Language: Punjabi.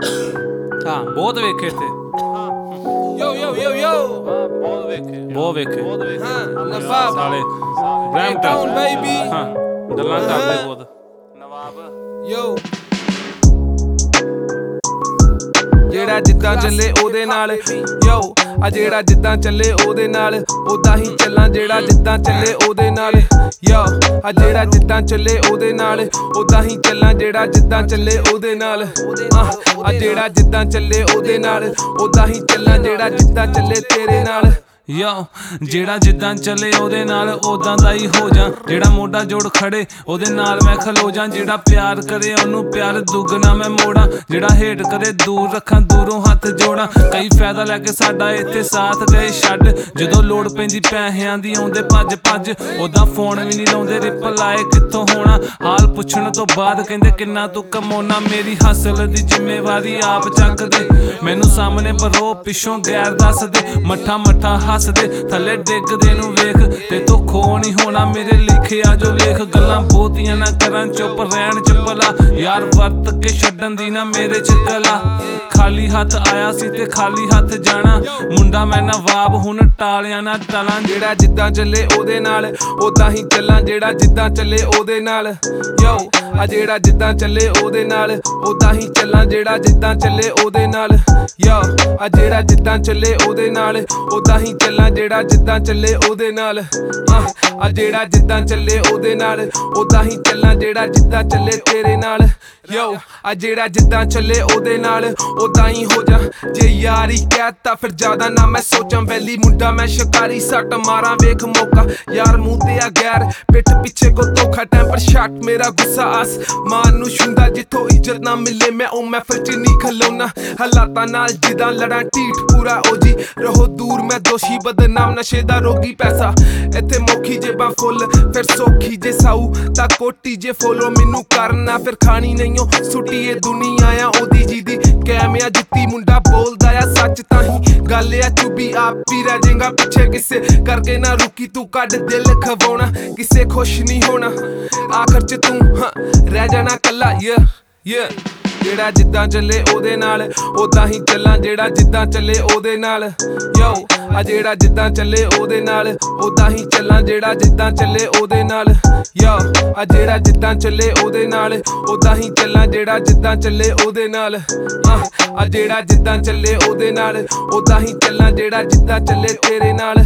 ਹਾਂ ਬਹੁਤ ਵੇਖੇ ਇੱਥੇ ਬਹੁਤ ਵੇਖੇ ਸਾਲੇ ਬ੍ਰੈਂਪਟਨ ਹਾਂ ਗੱਲਾਂ ਕਰਦੇ ਬਹੁਤ ਨਵਾਬ ਜਿਹੜਾ ਜਿੱਦਾਂ ਚੱਲੇ ਉਹਦੇ ਨਾਲ ਯੋ ਆ ਜਿਹੜਾ ਜਿੱਦਾਂ ਚੱਲੇ ਉਹਦੇ ਨਾਲ ਉਦਾਂ ਹੀ ਚੱਲਾਂ ਜਿਹੜਾ ਜਿੱਦਾਂ ਚੱਲੇ ਉਹਦੇ ਨਾਲ ਯੋ ਆ ਜਿਹੜਾ ਜਿੱਦਾਂ ਚੱਲੇ ਉਹਦੇ ਨਾਲ ਉਦਾਂ ਹੀ ਚੱਲਾਂ ਜਿਹੜਾ ਜਿੱਦਾਂ ਚੱਲੇ ਉਹਦੇ ਨਾਲ ਆ ਜਿਹੜਾ ਜਿੱਦਾਂ ਚੱਲੇ ਉਹਦੇ ਨਾਲ ਉਦਾਂ ਹੀ ਚੱਲਾਂ ਜਿਹੜਾ ਜਿੱਦਾਂ ਚੱਲੇ ਤੇਰੇ ਨਾਲ ਯੋ ਜਿਹੜਾ ਜਿੱਦਾਂ ਚੱਲੇ ਉਹਦੇ ਨਾਲ ਉਦਾਂ ਦਾ ਹੀ ਹੋ ਜਾ ਜਿਹੜਾ ਮੋਢਾ ਜੋੜ ਖੜੇ ਉਹਦੇ ਨਾਲ ਮੈਂ ਖਲੋ ਜਾ ਜਿਹੜਾ ਪਿਆਰ ਕਰੇ ਉਹਨੂੰ ਪਿਆਰ ਦੁੱਗਣਾ ਮੈਂ ਮੋੜਾਂ ਜਿਹੜਾ ਹੇਟ ਕਰੇ ਦੂਰ ਰੱਖਾਂ ਦੂਰੋਂ ਹੱਥ ਜੋੜਾਂ ਕਈ ਫਾਇਦਾ ਲੈ ਕੇ ਸਾਡਾ ਇੱਥੇ ਸਾਥ ਗਏ ਛੱਡ ਜਦੋਂ ਲੋੜ ਪੈਂਦੀ ਪੈਸਿਆਂ ਦੀ ਆਉਂਦੇ ਭੱਜ ਭੱਜ ਉਦਾਂ ਫੋਨ ਵੀ ਨਹੀਂ ਲਾਉਂਦੇ ਰਿਪਲਾਈ ਕਿੱਥੋਂ ਹੋਣਾ ਹਾਲ ਪੁੱਛਣ ਤੋਂ ਬਾਅਦ ਕਹਿੰਦੇ ਕਿੰਨਾ ਤੂੰ ਕਮਾਉਣਾ ਮੇਰੀ ਹਾਸਲ ਦੀ ਜ਼ਿੰਮੇਵਾਰੀ ਆਪ ਚੱਕਦੇ ਮੈਨੂੰ ਸਾਹਮਣੇ ਪਰੋ ਪਿੱਛੋਂ ਗੈਰ ਦੱਸਦੇ ਮੱਠਾ ਮੱਠਾ ਹੱਸਦੇ ਥੱਲੇ ਡਿੱਗਦੇ ਨੂੰ ਵੇਖ ਤੇ ਤੂੰ ਖੋ ਨਹੀਂ ਹੋਣਾ ਮੇਰੇ ਲਿਖਿਆ ਜੋ ਵੇਖ ਗੱਲਾਂ ਬਹੁਤੀਆਂ ਨਾ ਕਰਾਂ ਚੁੱਪ ਰਹਿਣ ਚ ਭਲਾ ਯਾਰ ਵਰਤ ਕੇ ਛੱਡਣ ਦੀ ਨਾ ਮੇਰੇ ਚ ਕਲਾ ਖਾਲੀ ਹੱਥ ਆਇਆ ਸੀ ਤੇ ਖਾਲੀ ਹੱਥ ਜਾਣਾ ਮੁੰਡਾ ਮੈਂ ਨਵਾਬ ਹੁਣ ਟਾਲਿਆਂ ਨਾ ਟਲਾਂ ਜਿਹੜਾ ਜਿੱਦਾਂ ਚੱਲੇ ਉਹਦੇ ਨਾਲ ਉਦਾਂ ਹੀ ਚੱਲਾਂ ਜਿਹੜਾ ਜਿੱਦਾਂ ਚੱਲੇ ਉਹਦੇ ਨਾਲ ਯੋ ਆ ਜਿਹੜਾ ਜਿੱਦਾਂ ਚੱਲੇ ਉਹਦੇ ਨਾਲ ਉਦਾਂ ਹੀ ਚੱਲਾਂ ਜਿਹੜਾ ਜਿੱਦਾਂ ਚੱਲੇ ਉਹਦੇ ਨਾਲ ਯੋ ਆ ਜਿਹੜਾ ਜਿੱਦਾਂ ਚੱਲੇ ਉਹਦੇ ਨਾਲ ਉਦਾਂ ਹੀ ਚੱਲਾਂ ਜਿਹੜਾ ਜਿੱਦਾਂ ਚੱਲੇ ਉਹਦੇ ਨਾਲ ਆ ਜਿਹੜਾ ਜਿੱਦਾਂ ਚੱਲੇ ਉਹਦੇ ਨਾਲ ਉਦਾਂ ਹੀ ਚੱਲਾਂ ਜਿਹੜਾ ਜਿੱਦਾਂ ਚੱਲੇ ਤੇਰੇ ਨਾਲ ਯੋ ਆ ਜਿਹੜਾ ਜਿੱਦਾਂ ਚੱਲੇ ਉਹਦੇ ਨਾਲ ਉਦਾਂ ਹੀ ਹੋ ਜਾ ਜੇ ਯਾਰੀ ਕਹਿਤਾ ਫਿਰ ਜ਼ਿਆਦਾ ਨਾ ਮੈਂ ਸੋਚਾਂ ਵੈਲੀ ਮੁੰਡਾ ਮੈਂ ਸ਼ਿਕਾਰੀ ਸੱਟ ਮਾਰਾਂ ਵੇਖ ਮੌਕਾ ਯਾਰ ਮੂੰਹ ਤੇ ਆ ਗੈਰ ਪਿੱਠ ਪਿੱਛੇ ਕੋ ਧੋਖਾ ਟੈਂਪਰ ਸ਼ਾਟ ਮੇਰਾ ਗੁੱਸਾ ਆਸ ਮਾਨ ਨੂੰ ਛੁੰਦਾ ਜਿੱਥੋਂ ਇੱਜ਼ਤ ਨਾ ਮਿਲੇ ਮੈਂ ਉਹ ਮਹਿਫਲ ਚ ਨਹੀਂ ਖਲੋਣਾ ਹਾਲਾਤਾਂ ਨਾਲ ਜਿੱਦਾਂ ਲੜਾਂ ਢੀਠ ਪੂਰਾ ਓ ਜੀ ਰਹੋ ਦੂਰ ਮੈਂ ਦੋਸ਼ੀ ਬਦਨਾਮ ਨਸ਼ੇ ਦਾ ਰੋਗੀ ਪੈਸਾ ਇੱਥੇ ਮੌਖੀ ਜੇਬਾਂ ਫੁੱਲ ਫਿਰ ਸੌਖੀ ਜੇ ਸਾਊ ਤਾਂ ਕੋਟੀ ਜੇ ਫੋਲੋ ਮੈਨੂੰ ਕਰਨਾ ਫਿਰ ਖਾਣੀ ਨਹੀਂ ਸੁੱਟੀ ਇਹ ਦੁਨੀਆ ਆ ਉਹਦੀ ਜਿਹਦੀ ਕੈਮਿਆ ਜਿੱਤੀ ਮੁੰਡਾ ਬੋਲਦਾ ਆ ਸੱਚ ਤਾਂ ਹੀ ਗੱਲ ਆ ਚੁੱਬੀ ਆਪ ਵੀ ਰਹਿ ਜਾਏਗਾ ਪਿੱਛੇ ਕਿਸੇ ਕਰਕੇ ਨਾ ਰੁਕੀ ਤੂੰ ਕੱਢ ਦਿਲ ਖਵਾਉਣਾ ਕਿਸੇ ਖੁਸ਼ ਨਹੀਂ ਹੋਣਾ ਆਖਰ ਚ ਤੂੰ ਰਹਿ ਜਾਣਾ ਕੱਲਾ ਜਿਹੜਾ ਜਿੱਦਾਂ ਚੱਲੇ ਉਹਦੇ ਨਾਲ ਉਦਾਂ ਹੀ ਚੱਲਾਂ ਜਿਹੜਾ ਜਿੱਦਾਂ ਚੱਲੇ ਉਹਦੇ ਨਾਲ ਯੋ ਆ ਜਿਹੜਾ ਜਿੱਦਾਂ ਚੱਲੇ ਉਹਦੇ ਨਾਲ ਉਦਾਂ ਹੀ ਚੱਲਾਂ ਜਿਹੜਾ ਜਿੱਦਾਂ ਚੱਲੇ ਉਹਦੇ ਨਾਲ ਯੋ ਆ ਜਿਹੜਾ ਜਿੱਦਾਂ ਚੱਲੇ ਉਹਦੇ ਨਾਲ ਉਦਾਂ ਹੀ ਚੱਲਾਂ ਜਿਹੜਾ ਜਿੱਦਾਂ ਚੱਲੇ ਉਹਦੇ ਨਾਲ ਆ ਜਿਹੜਾ ਜਿੱਦਾਂ ਚੱਲੇ ਉਹਦੇ ਨਾਲ ਉਦਾਂ ਹੀ ਚੱਲਾਂ ਜਿਹੜਾ ਜਿੱਦਾਂ ਚੱਲੇ ਤੇਰੇ ਨਾਲ